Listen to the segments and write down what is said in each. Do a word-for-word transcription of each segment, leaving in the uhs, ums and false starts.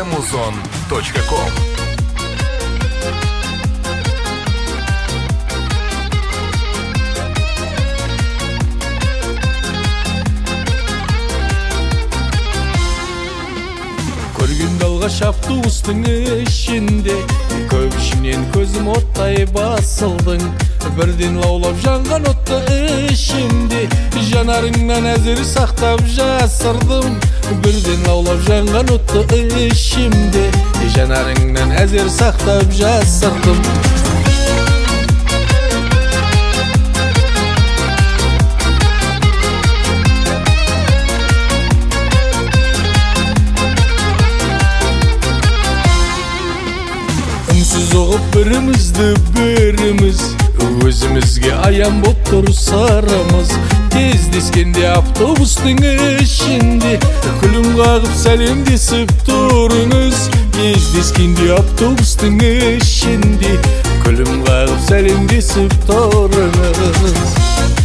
эмузон точка ком. Көргенде алғаш автобустың ішінде, көп ішімнен көзім оттай басылдың. Бірден лаулап жанған отты ішімде, жанарыңнан әзір сақтап жасырдым. Бірден лаулап жанған отты ішімде, жанарыңнан әзір сақтап жасырдым. Үнсіз оғып бірімізді біріміз, өзімізге аян боп тұр сарымыз. Кездескенде автобустың ішінде, күлім қағып сәлемдесіп тұрыңыз. Кездескенде автобустың ішінде, күлім қағып сәлемдесіп тұрыңыз.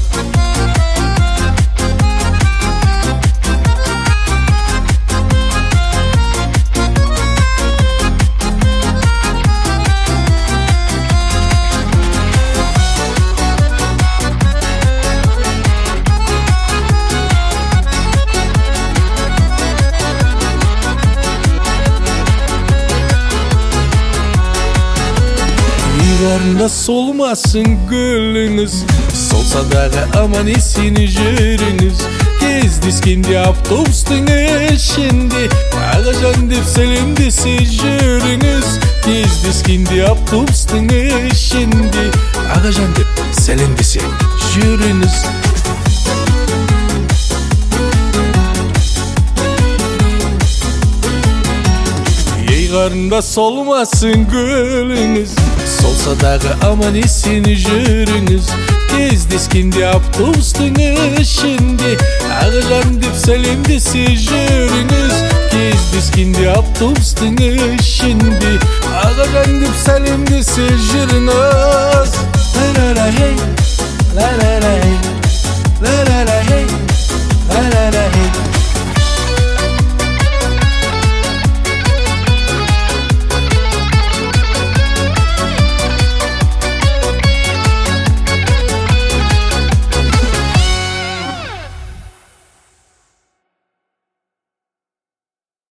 Иғарында солмасын гүліңіз, солса дағы аман есен жүріңіз. Кездескенде автобустың ішінде, ағажан деп сәлемдесе жүріңіз. Кездескенде автобустың ішінде, ағажан деп сәлемдесе жүріңіз. Иғарында солмасын гүліңіз, солса дағы аман есен жүріңіз. Кездескенде автобустың ішінде, ағажан деп сәлемдесе жүріңіз. Кездескенде автобустың ішінде, ағажан деп сәлемдесе жүріңіз. Ла-ла-ла-хей, ла-ла-ла-хей, ла-ла-ла-хей, ла-ла-ла-хей.